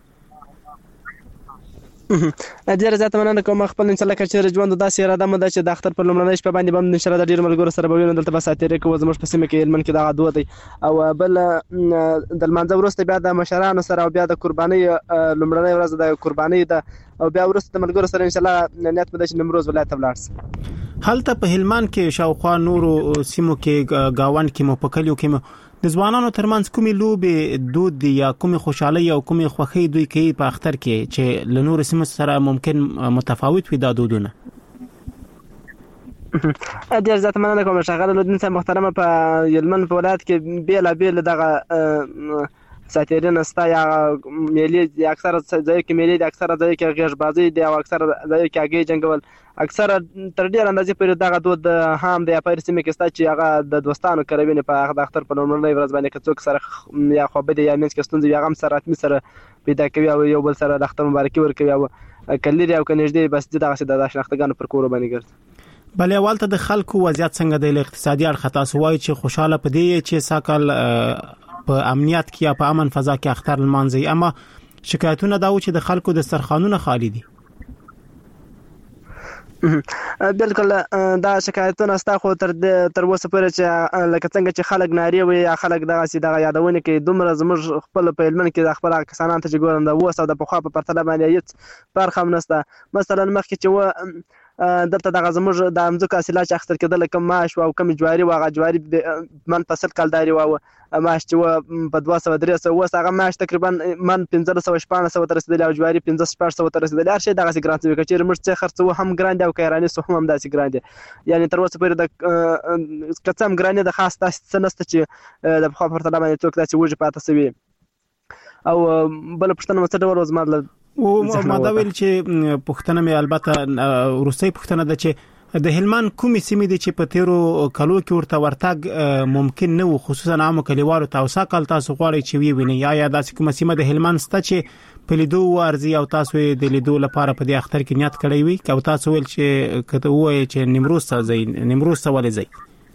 ډیره زیاته مننه کوم خپل ان شاء الله چې ژوند داسې اراده مده چې د اختر په لومړنۍ شپه باندې بم ان شاء الله د ډیر ملګرو سره به وینم دلته به ساتيره کوو زموږ په سیمه کې علمن کې دا عادت دی او بل د منځ ورسته بیا د مشرانو سره او بیا د قرباني لومړنۍ ورځ د قرباني د او بیا ورسته د ملګرو سره ان شاء الله نیت مده چې نمروز ولایت ولاړ هلته په هلمند کې شاوخوا نورو سیمو کې گاوند کې مو پکلیو کې د ځوانانو ترمنځ کومې لوبې دود دي یا کومې خوشحالي او کومې خوښي دوی کوي په اختر کې چې له نورو سیمو سره ممکن متفاوت وي دا دودونه. ډیر زیات مننه کوم شغله لودین صاحب محترمه په یلمن په ولایت کې بیل دغه ساتیرین استا یا میلې اکثر ځای کې میلې د اکثر ځای کې غیربازي دی او اکثر ځای کې اگې جنگول اکثر تر ډیر اندازې پر دغه دود هم د اپیر سیمه کې ستا چې هغه د دوستانو کروي نه په هغه اختر په لومړنۍ ورځ باندې کڅوک سره یا خو به د یامنس کې ستونزې یا غم سره اتمی سره پیدا کوي او یو بل سره د اختر مبارکي ورکوي او کلیر او کنيږي بس دغه د شناختګانو پر کور باندې ګرځي. بل اول ته د خلکو وضعیت څنګه د اقتصادي اړخ تاسو وایي چې خوشاله پدې چې ساکل په امنیت کې یا په امن فضا کې اختر المانځي اما شکایتونه دا و چې د خلکو د سرخانونه خالی دي. بالکل دا شکایتونه ستا خو تر اوسه پورې چې لکه څنګه چې خلک ناری وي یا خلک دغه یادونه کې دومره زموږ خپل په علمن کې د خپل کسانان ته ګورم د وسه د پخوا په پرتله باندې هیڅ فرق هم نشته. مثلا مخکې چې دلته دغه زموږ د امزو حاصلات چې اخستل کېدل کوم معاش او کوم جواری واغه جواری من فصل کالداري او معاش چې په 200 اوس هغه معاش تقریبا من 1500 تر رسیدلی او جواری 1500 تر رسیدلی هر شي دغه ګرانت وي چې موږ څه خرڅو هم ګراند او کیرانی سو هم داسې ګراند یعنی تر اوسه پورې د کڅم ګراند د خاص تاسو نسته چې د خو پرتله باندې څوک داسې وږي پاتې سوي او بل پښتنه مڅ ډول زما او ما دا ویل چې پښتنه مې البته روسي پښتنه ده چې د هلمند کومې سیمې دي چې په تیرو کلو کې ورته ورتګ ممکن نه و، خصوصا عامو کلیوالو تاسو کال تاسو غواړئ چې ویني یا داسې کومه سیمه د هلمند سته چې په لیدو ورزي او تاسو د لیدو لپاره په دې اختر کې نیت کړی وي او تاسو ویل چې کته وایي چې نیمروز ته ولې ځئ؟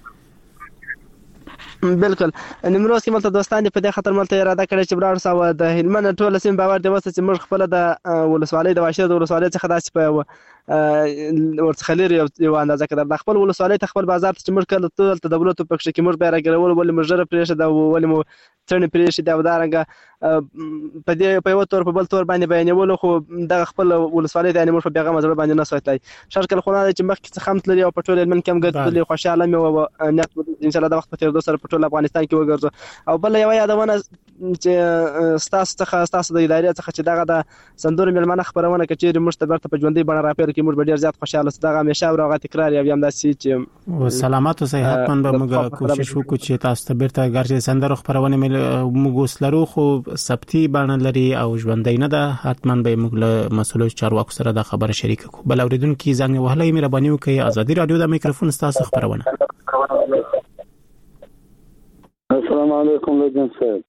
بالکل نیمروز کې ملته دوستان دي په دې خاطر ملته اراده کړې چې برار ساو د هلمند ټول سیم باور دی وسه چې موږ خپل د ولسوالۍ د واشه د ولسوالۍ څخه داسې په ورڅخلیر یو اندازه کړه د خپل ولسوالۍ ته خپل بازار ته چې موږ کله ټول ته دولت په پښه کې موږ به راګرول ولې مجره پرېشه دا ولې مو څنګه پرېشه دا ودارنګ په دې په یو تور په بل تور باندې بیانول خو د خپل ولسوالۍ د موږ په پیغام مزړه باندې نه سوتلای شرکل خو نه چې مخ کې خمت لري او په ټول هلمند کې هم ګرځولي خوشاله مې او نیت ان شاء الله د وخت په تیر دوه سره په ټول افغانستان کې وګرځو او بل یو یادونه چې ستاسو د ادارې څخه چې دغه د صندوق ملمنه خبرونه کچېری موږ ته برته په ژوندۍ بڼه راپیر کې موږ ډیر زیات خوشاله ست دغه همیشه ورغه تکرار یو هم داسې چې سلامات او صحتمند به موږ کوشش وکړو چې تاسو ته برته ګرځي صندوق خبرونه موږ وسلرو خو سبتي بڼه لري او ژوندۍ نه ده حتمان به موږ له مسؤل چارواکو سره د خبره شریک کوو. بل اوریدونکو زنګ وهلې مهرباني وکړئ ازادي رادیو د میکروفون تاسو خبرونه. السلام علیکم لجن صاحب.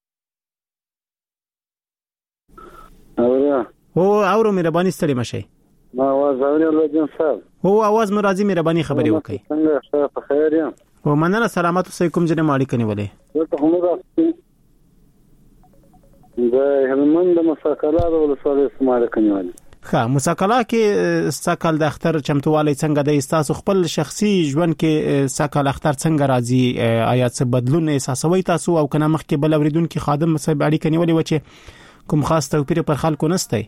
اورو مهرباني ستړي مشي. ما आवाज اوري لجن صاحب. आवाज مو راځي مهرباني خبري وکړئ. څنګه په خیر یم؟ و مننه سلامات اوسئ کوم ځنه ماړی کني ولې؟ ته هم راځي. د هلمند مساکلا د ولسوالۍ سماره کني ولې؟ ښه مساکلا کې ساکل د اختر چمتووالی څنګه د استاسو خپل شخصي ژوند کې ساکل اختر څنګه راځي؟ آیا څه بدلون احساسوي تاسو او کنه مخ کې بل اوریدونکو خادم مصیب اړی کني ولې و چې کوم خاص توپیر پر خلکو نسته؟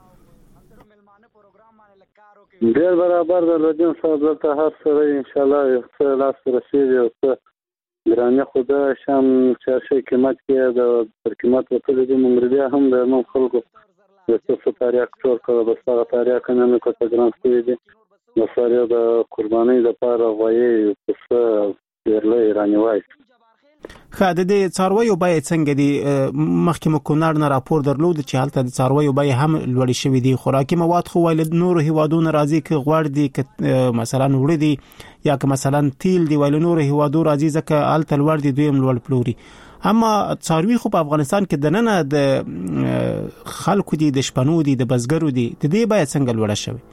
ډیر برابر د لجن صاحب ته هر سره ان شاء الله یو څه لاس رسیدي او څه ګرانه خدا شام چې قیمت کې د پر قیمت وکړي د مونږ هم د نو خلکو د څه تاریخ ټول کړو بس هغه تاریخ نه نو کوته ګران ستوي دي نو سره د قرباني لپاره وایي څه ډیرلې رانیوي. خا د دې څارویو بای څنګه دي مخکې مکونار نه راپور درلود چې حالت د څارویو بای هم لوړ شوی دي خوراکي مواد خو ول نور هیوادونو راځي ک غوړ دي مثلا وړي دي یا ک مثلا تیل دي ول نور هیوادو راځي ځکه حالت لوړ دي دویم لوړ پلوري اما څاروي خو په افغانستان کې د نن د خلکو دي د شپنو دي د بزګرو دي د دې بای څنګه لوړ شوی؟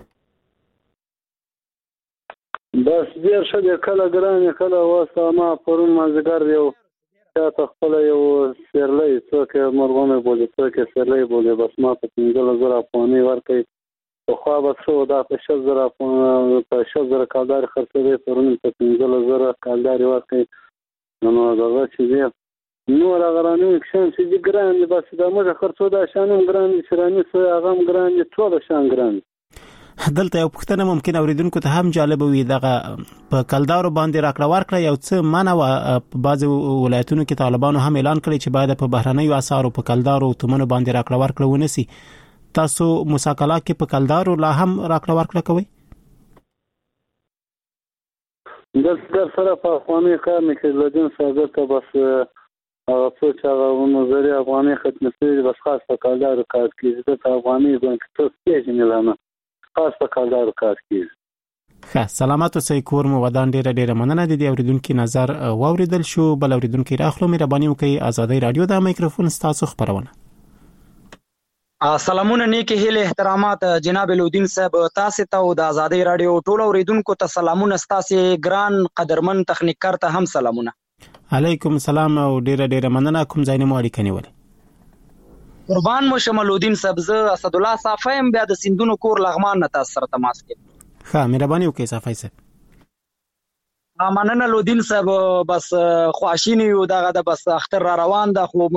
بس ډیر شه کله ګران کله واسه ما پرون مازګر یو تا خپل یو سیرلې څوک مرغونه بولي څوک سیرلې بولي بس ما په 15000 افغاني ورکړي خو به څو دا په 6000 افغاني په 6000 کالدار خرڅوي پرون په 15000 کالدار ورکړي نو دا چې دی نو راغرانو اکشن چې ګران بس دا موږ خرڅو دا شانم ګران شرانی سو هغه ګران ټول شان ګران. دلته یو پښتنه ممکن اوریدونکو ته هم جالب وي دغه په کلدارو باندې راکړه ورکړه یو څه مانه په بعض ولایتونو کې طالبانو هم اعلان کړی چې باید په بهرنیو اسعارو په کلدارو تمنو باندې راکړه ورکړه ونسی. تاسو مساکلا کې په کلدارو لا هم راکړه ورکړه کوي؟ د سره په افغاني کار نه کې لجن صاحب ته بس هغه څه چې هغه نظری افغاني خدمتي بس خاص په کلدارو کار کې د افغاني بانک ته څه نه لانه خاص په کلدارو کار کیږي. ښه سلامات اوسئ کور مو ودان ډیره مننه دي اوریدونکو نظر واوریدل شو بل اوریدونکو راخلو مهرباني وکړئ ازادي رادیو د میکروفون تاسو خبرونه. سلامونه نیکی هیله احترامات جناب لودین صاحب تاسو ته د ازادي رادیو ټول اوریدونکو ته سلامونه تاسو ګران قدرمن تخنیکر ته هم سلامونه. علیکم السلام او ډیره مننه کوم ځای نه مو اړیکه نیولې؟ قربان مو شمالودین صاحب زه اسد الله صافیم بیا د سندونو کور لغمان نه تاسو سره تماس کوم. ښه مهرباني وکړئ صافی صاحب. مننه لودین صاحب بس خواشینی یو دغه د بس اختر را روان ده خو